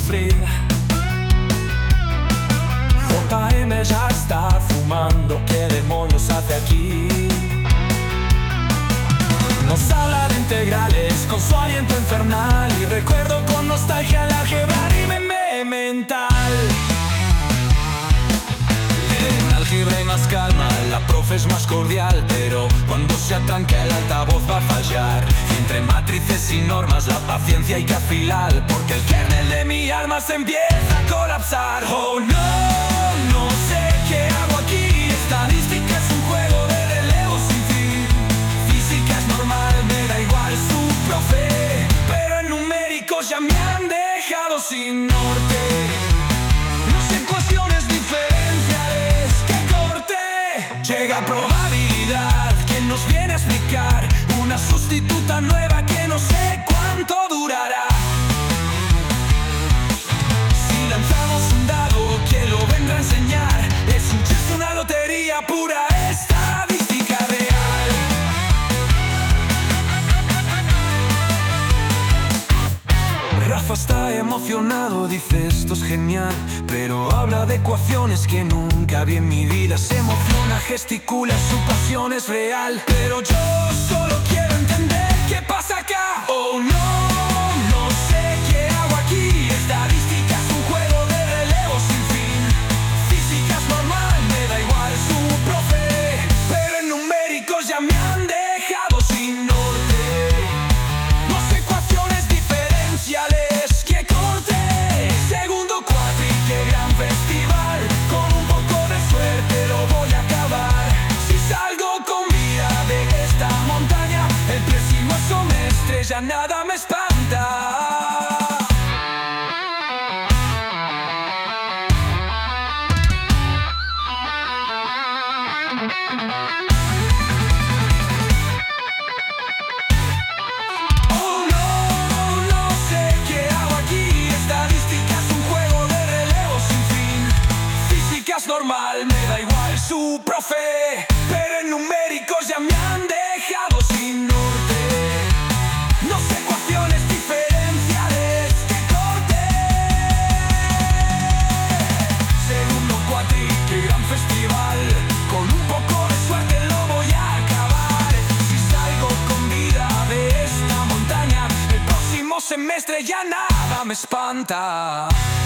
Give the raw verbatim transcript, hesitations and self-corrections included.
sufrir. J M ya está fumando, ¿qué demonios hace aquí? Nos habla de integrales con su aliento infernal, y recuerdo con nostalgia el álgebra y meme mental. En álgebra hay más calma, la profe es más cordial, pero cuando se atranca el altavoz va a fallar. Y entre matrices y normas la paciencia hay que afilar, porque el kernel de mi alma se empieza a colapsar. Oh no, no sé qué hago aquí. Estadística es un juego de relevo sin fin. Física es normal, me da igual su profe, pero en numéricos ya me han dejado sin norte. Llega probabilidad, ¿quién nos viene a explicar? Una sustituta nueva que no sé cuánto durará. Si lanzamos un dado, ¿quién lo vendrá a enseñar? Es un chiste, una lotería pura, estadística real. Rafa está emocionado, dice esto es genial, pero habla de ecuaciones que nunca vi en mi vida. Se emociona, gesticula, su pasión es real, pero yo solo quiero entender qué pasa acá. Oh no, no sé qué hago aquí. Estadística es un juego de relevo sin fin. Física es normal, me da igual su profe, pero en numéricos ya me han dejado sin norte. No sé ecuaciones diferenciales que corte. Segundo cuatri, qué gran festival. Con un poco de suerte lo voy a acabar. Si salgo con vida de esta montaña, el próximo semestre ya nada me espanta. Oh no, no sé qué hago aquí. Estadística es un juego de relevo sin fin. Física es normal, me da igual su profe, pero en numéricos ya me han dejado sin norte. No sé ecuaciones diferenciales que corte. Segundo cuatri, qué gran festival. Con un poco de suerte lo voy a acabar. Si salgo con vida de esta montaña, el próximo semestre ya nada me espanta.